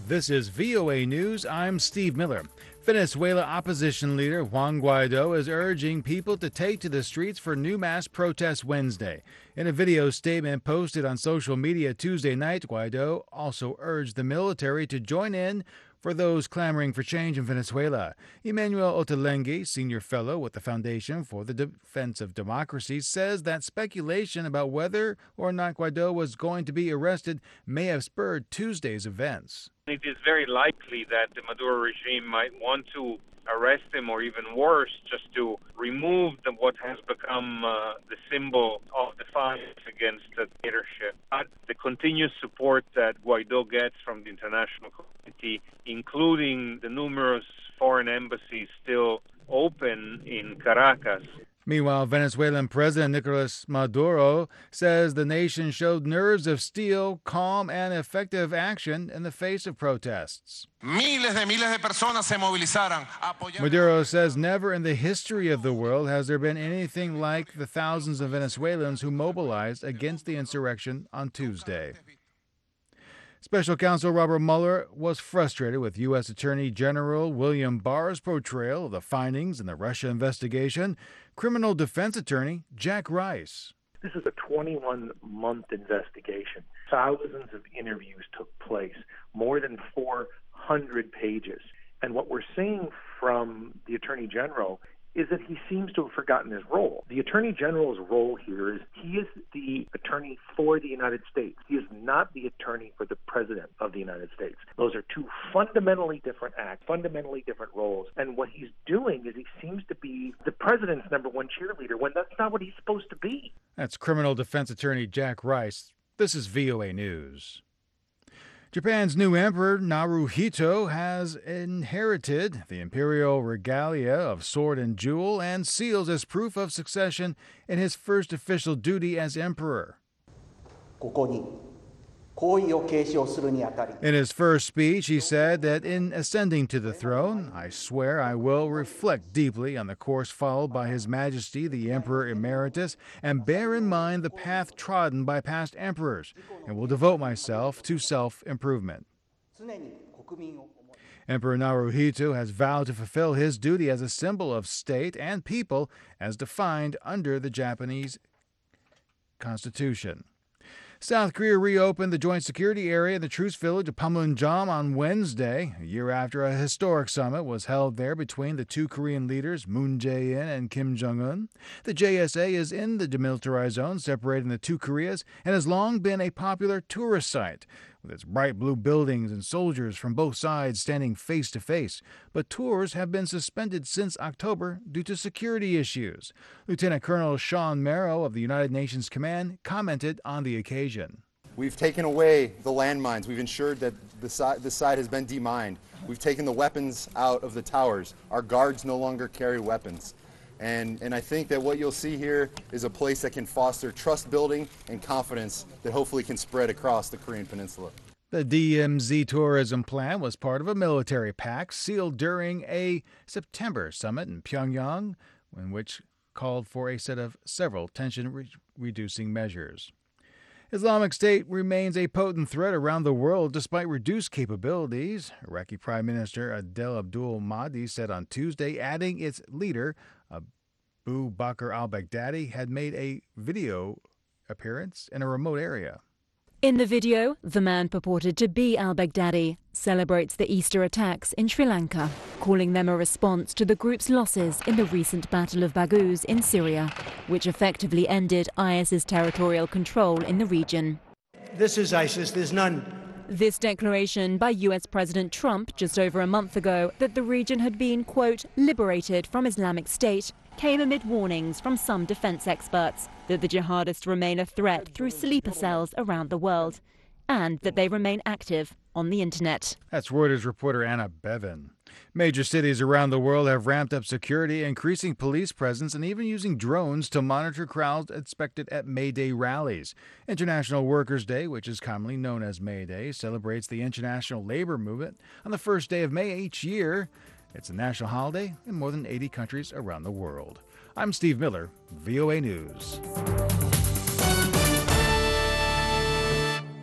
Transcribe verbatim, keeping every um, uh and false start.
This is V O A News. I'm Steve Miller. Venezuela opposition leader Juan Guaido is urging people to take to the streets for new mass protests Wednesday. In a video statement posted on social media Tuesday night, Guaido also urged the military to join in for those clamoring for change in Venezuela. Emmanuel Ottolenghi, senior fellow with the Foundation for the Defense of Democracy, says that speculation about whether or not Guaido was going to be arrested may have spurred Tuesday's events. It is very likely that the Maduro regime might want to arrest him, or even worse, just to remove the, what has become uh, the symbol of defiance against the dictatorship. But the continuous support that Guaido gets from the international community, including the numerous foreign embassies still open in Caracas. Meanwhile, Venezuelan President Nicolas Maduro says the nation showed nerves of steel, calm, and effective action in the face of protests. Maduro says never in the history of the world has there been anything like the thousands of Venezuelans who mobilized against the insurrection on Tuesday. Special Counsel Robert Mueller was frustrated with U S Attorney General William Barr's portrayal of the findings in the Russia investigation. Criminal defense attorney Jack Rice. This is a twenty-one month investigation. Thousands of interviews took place, more than four hundred pages. And what we're seeing from the Attorney General is that he seems to have forgotten his role. The Attorney General's role here is he is the attorney for the United States. He is not the attorney for the President of the United States. Those are two fundamentally different acts, fundamentally different roles. And what he's doing is he seems to be the President's number one cheerleader when that's not what he's supposed to be. That's criminal defense attorney Jack Rice. This is V O A News. Japan's new emperor, Naruhito, has inherited the imperial regalia of sword and jewel and seals as proof of succession in his first official duty as emperor. In his first speech, he said that in ascending to the throne, I swear I will reflect deeply on the course followed by His Majesty the Emperor Emeritus and bear in mind the path trodden by past emperors, and will devote myself to self-improvement. Emperor Naruhito has vowed to fulfill his duty as a symbol of state and people as defined under the Japanese Constitution. South Korea reopened the joint security area in the truce village of Panmunjom on Wednesday, a year after a historic summit was held there between the two Korean leaders, Moon Jae-in and Kim Jong-un. The J S A is in the demilitarized zone separating the two Koreas and has long been a popular tourist site, with its bright blue buildings and soldiers from both sides standing face to face. But tours have been suspended since October due to security issues. Lieutenant Colonel Sean Merrow of the United Nations Command commented on the occasion. We've taken away the landmines. We've ensured that the side, the side has been demined. We've taken the weapons out of the towers. Our guards no longer carry weapons. And, and I think that what you'll see here is a place that can foster trust building and confidence that hopefully can spread across the Korean Peninsula. The D M Z tourism plan was part of a military pact sealed during a September summit in Pyongyang, in which called for a set of several tension-reducing measures. Islamic State remains a potent threat around the world despite reduced capabilities, Iraqi Prime Minister Adel Abdul Mahdi said on Tuesday, adding its leader, Abu Bakr al-Baghdadi, had made a video appearance in a remote area. In the video, the man purported to be al-Baghdadi celebrates the Easter attacks in Sri Lanka, calling them a response to the group's losses in the recent Battle of Baghouz in Syria, which effectively ended ISIS's territorial control in the region. This is ISIS, there's none. This declaration by U S President Trump just over a month ago that the region had been, quote, liberated from Islamic State came amid warnings from some defense experts that the jihadists remain a threat through sleeper cells around the world and that they remain active on the internet. That's Reuters reporter Anna Bevan. Major cities around the world have ramped up security, increasing police presence, and even using drones to monitor crowds expected at May Day rallies. International Workers' Day, which is commonly known as May Day, celebrates the international labor movement on the first day of May each year. It's a national holiday in more than eighty countries around the world. I'm Steve Miller, V O A News.